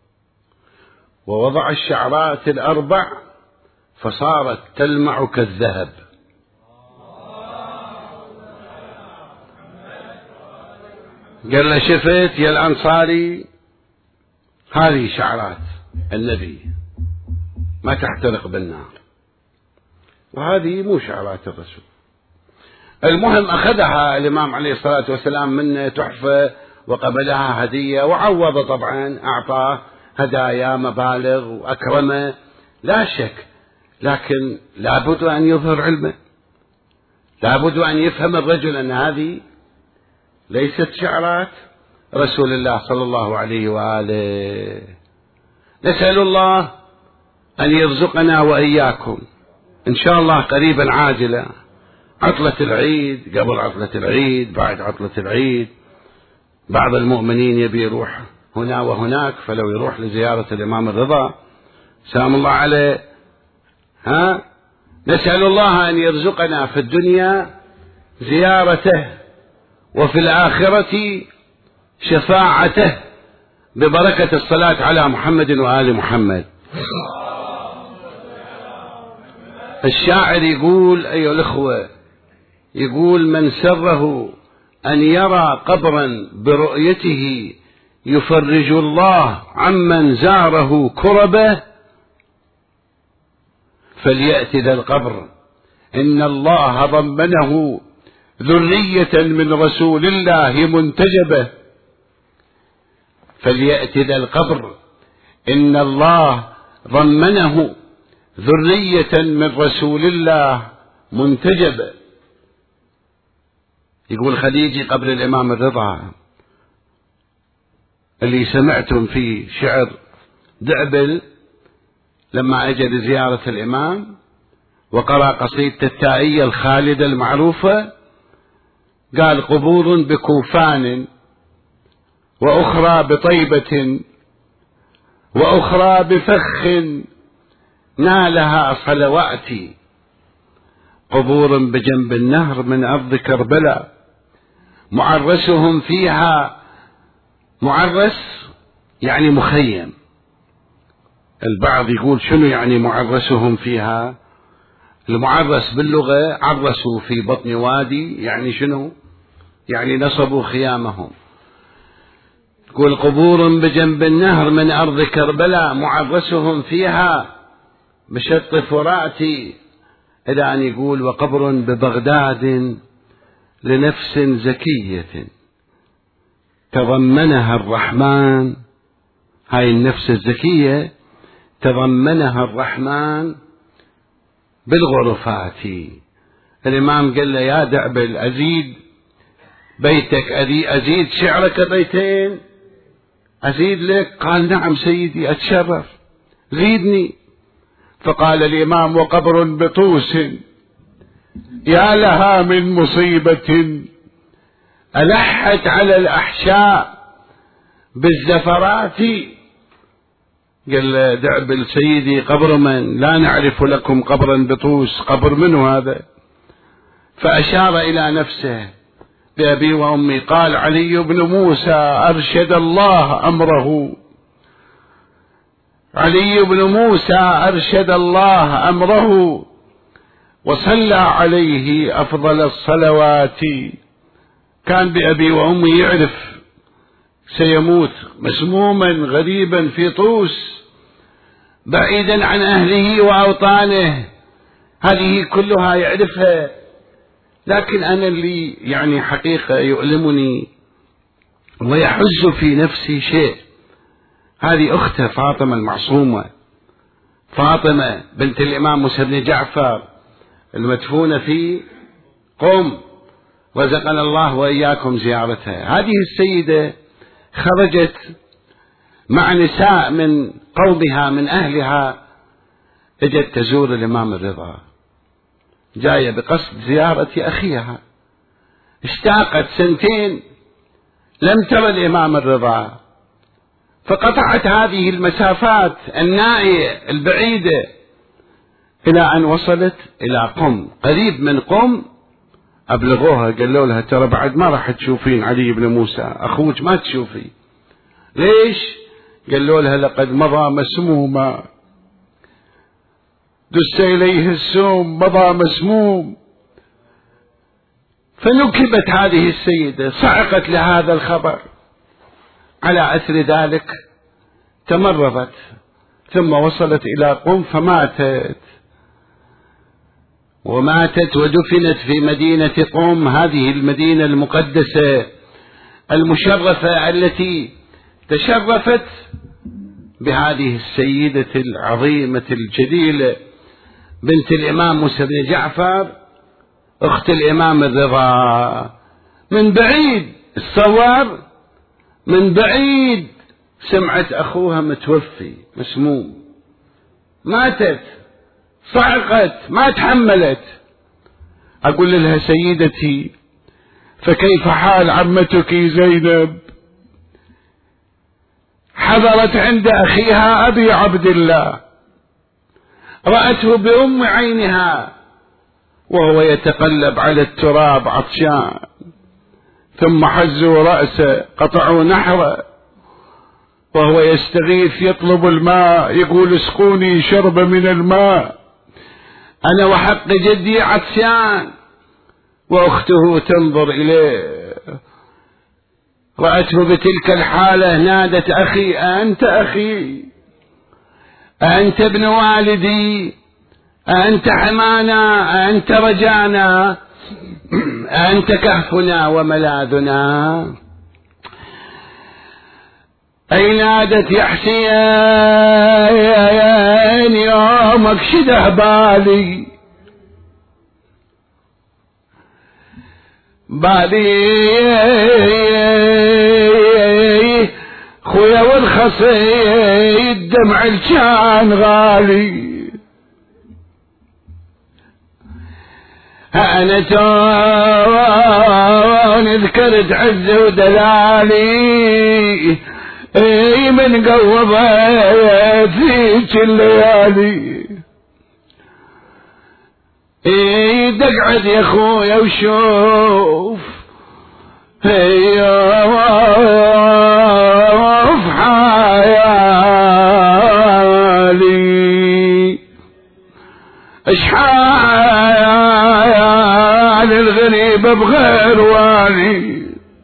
ووضع الشعرات الأربع فصارت تلمع كالذهب. قال له: شفت يا الأنصاري، هذه شعرات النبي ما تحترق بالنار، وهذه مو شعرات الرسول. المهم أخذها الإمام عليه الصلاة والسلام منه تحفة، وقبلها هدية، وعوض طبعا، أعطاه هدايا مبالغ وأكرمه لا شك، لكن لابد أن يظهر علمه، لابد أن يفهم الرجل أن هذه ليست شعرات رسول الله صلى الله عليه وآله. نسأل الله أن يرزقنا وإياكم إن شاء الله قريبا عاجلا عطلة العيد، قبل عطلة العيد، بعد عطلة العيد. بعض المؤمنين يبي يروح هنا وهناك، فلو يروح لزيارة الإمام الرضا سلام الله عليه، ها، نسأل الله أن يرزقنا في الدنيا زيارته، وفي الآخرة شفاعته، ببركة الصلاة على محمد وآل محمد. الشاعر يقول: أيها الأخوة، يقول: من سره أن يرى قبرا برؤيته يفرج الله عمن زاره كربه، فليأت ذا القبر إن الله ضمنه ذرية من رسول الله منتجبة. فليأت ذا القبر إن الله ضمنه ذرية من رسول الله منتجبة. يقول خليجي قبل الإمام الرضا اللي سمعتم في شعر دعبل لما أجى لزيارة الإمام وقرأ قصيدة التائية الخالدة المعروفة، قال: قبور بكوفان وأخرى بطيبة وأخرى بفخ نالها صلواتي، قبور بجنب النهر من أرض كربلاء معرسهم فيها، معرس يعني مخيم. البعض يقول: شنو يعني معرسهم فيها؟ المعرس باللغة عرسوا في بطن وادي، يعني شنو؟ يعني نصبوا خيامهم. يقول: قبور بجنب النهر من أرض كربلاء معرسهم فيها بشط فراتي، إلى أن يقول: وقبر ببغداد لنفس زكية تضمنها الرحمن، هاي النفس الزكية تضمنها الرحمن بالغرفات. الإمام قال له: يا دعبل، أزيد بيتك، أزيد شعرك بيتين، أزيد لك؟ قال: نعم سيدي، أتشرف، زيدني. فقال الإمام: وقبر بطوس يا لها من مصيبة ألحت على الأحشاء بالزفرات. قال دعبل سيدي قبر من؟ لا نعرف لكم قبرا بطوس. قبر منه هذا؟ فأشار إلى نفسه بأبي وأمي. قال علي بن موسى أرشد الله أمره، علي بن موسى أرشد الله أمره وصلى عليه أفضل الصلوات. كان بأبي وأمي يعرف سيموت مسموما غريبا في طوس بعيدا عن أهله وأوطانه، هذه كلها يعرفها. لكن أنا اللي يعني حقيقة يؤلمني ويحز في نفسي شيء، هذه أخته فاطمة المعصومة، فاطمة بنت الإمام موسى بن جعفر المدفونة في قم، رزقنا الله وإياكم زيارتها. هذه السيدة خرجت مع نساء من قومها من أهلها، اجت تزور الإمام الرضا، جاية بقصد زيارة أخيها، اشتاقت سنتين لم ترى الإمام الرضا، فقطعت هذه المسافات النائية البعيدة إلى أن وصلت إلى قم. قريب من قم أبلغوها، قالوا لها ترى بعد ما راح تشوفين علي بن موسى أخوك، ما تشوفي. ليش؟ قالوا لها لقد مضى مسموما، دس إليه السوم، مضى مسموم. فنكبت هذه السيدة، صعقت لهذا الخبر، على أثر ذلك تمرضت، ثم وصلت إلى قم فماتت، وماتت ودفنت في مدينة قم، هذه المدينة المقدسة المشرفة التي تشرفت بهذه السيدة العظيمة الجليلة بنت الإمام موسى بن جعفر أخت الإمام الرضا. من بعيد الصور، من بعيد سمعت أخوها متوفي مسموم، ماتت، صعقت، ما تحملت. أقول لها سيدتي فكيف حال عمتك زينب؟ حضرت عند أخيها أبي عبد الله، رأته بأم عينها وهو يتقلب على التراب عطشان، ثم حزوا رأسه قطعوا نحره وهو يستغيث يطلب الماء، يقول اسقوني شربة من الماء، أنا وحق جدي عطشان. وأخته تنظر إليه، رأته بتلك الحالة نادت أخي أنت أخي، أنت ابن والدي، أنت حمانا، أنت رجانا، أنت كهفنا وملاذنا. أي نادت يا حسين يومك شده بالي، بالي خويا والخصي الدمع الكان غالي، أنا تون ذكرت عز ودلالي، اي من قوضت فيك الليالي، اي دقعد يا خويا وشوف هي وف حيالي، اشحال الغريب بغير والي.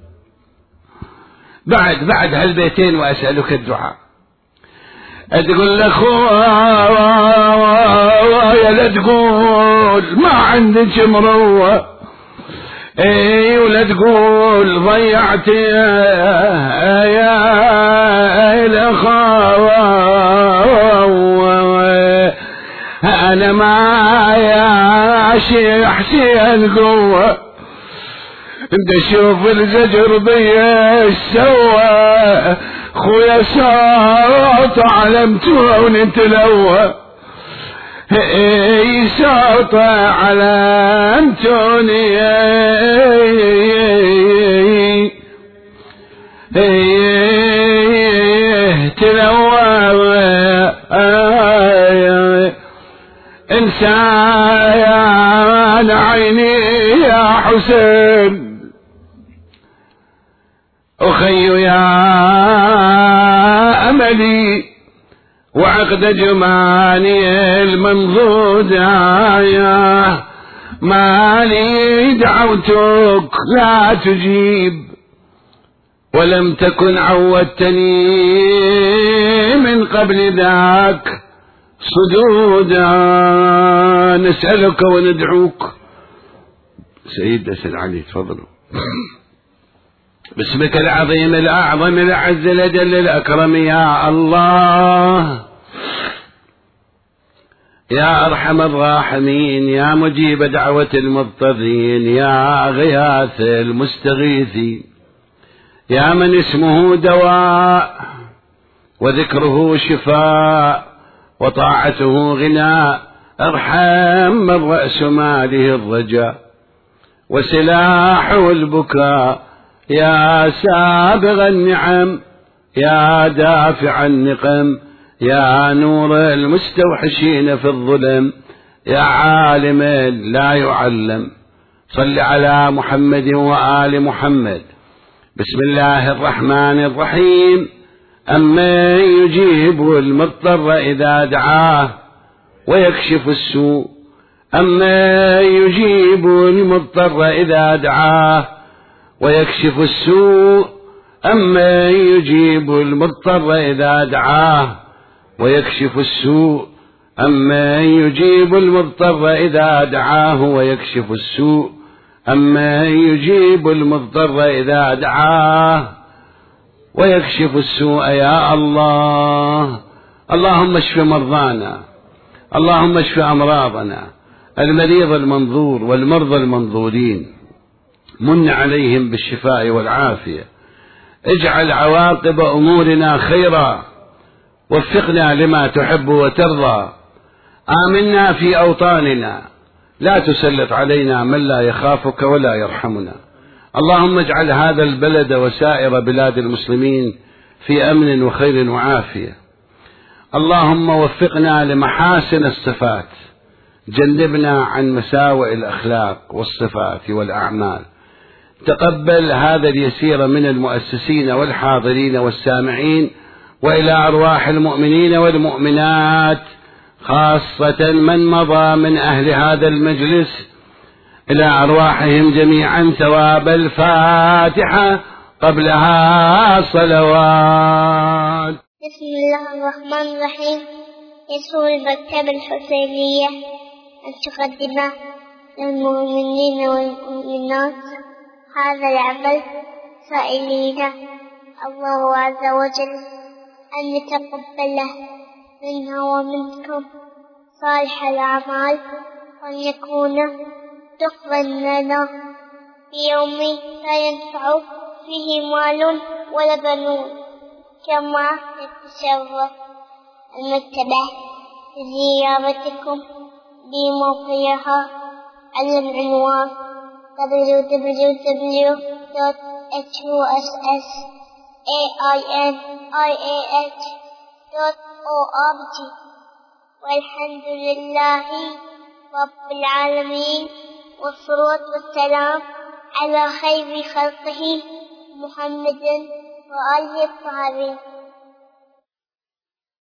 بعد بعد هالبيتين واسألك الدعاء، تقول لأخويا لا تقول ما عندك مروة، اي ولا تقول ضيعت يا الاخوة، انا ما يا شي حسين قوة، انت شوف الزجر بي ايش سوى، خويا صوت علمته ونتلوى، صوت علمتوني تلوى إنسان عيني يا حسين أخي يا أملي وعقد جماني المنضود يا مالي دعوتك لا تجيب ولم تكن عودتني من قبل ذاك صدودا نسألك وندعوك. سيد أسد علي تفضلوا. باسمك العظيم الأعظم الأعز الأجل الأكرم يا الله يا أرحم الراحمين يا مجيب دعوة المضطرين يا غياث المستغيثين يا من اسمه دواء وذكره شفاء وطاعته غناء ارحم من رأس ماله الرجاء وسلاحه البكاء يا سابغ النعم يا دافع النقم يا نور المستوحشين في الظلم يا عالم لا يعلم. صل على محمد وآل محمد. بسم الله الرحمن الرحيم. أمن يجيب المضطر إذا دعاه ويكشف السوء أمن يجيب المضطر إذا دعاه ويكشف السوء أمن يجيب المضطر إذا دعاه ويكشف السوء أمن يجيب المضطر إذا دعاه ويكشف السوء أمن يجيب المضطر إذا دعاه ويكشف السوء يا الله. اللهم اشف مرضانا اللهم اشف أمراضنا المريض المنظور والمرضى المنظورين من عليهم بالشفاء والعافية اجعل عواقب أمورنا خيرا وفقنا لما تحب وترضى آمنا في أوطاننا لا تسلط علينا من لا يخافك ولا يرحمنا. اللهم اجعل هذا البلد وسائر بلاد المسلمين في أمن وخير وعافية. اللهم وفقنا لمحاسن الصفات جنبنا عن مساوئ الأخلاق والصفات والأعمال. تقبل هذا اليسير من المؤسسين والحاضرين والسامعين وإلى أرواح المؤمنين والمؤمنات خاصة من مضى من أهل هذا المجلس إلى أرواحهم جميعا ثواب الفاتحة قبلها صلوات. بسم الله الرحمن الرحيم. يسر المكتبة الحسينية أن تقدم للمؤمنين والمؤمنات هذا العمل سائلين الله عز وجل أن يتقبله منا ومنكم صالح الأعمال وأن يكون دخلا لنا في يوم لا ينفع فيه مال ولا بنون. كما يتشرف المكتبة بزيارتكم بموقعها على العنوان دبليو دبليو دبليو دوت إتش يو إس إس إيه آي إن آي إيه إتش دوت أو آر جي. والحمد لله رب العالمين والصلاة والسلام على خير خلقه محمد وآله الطاهرين.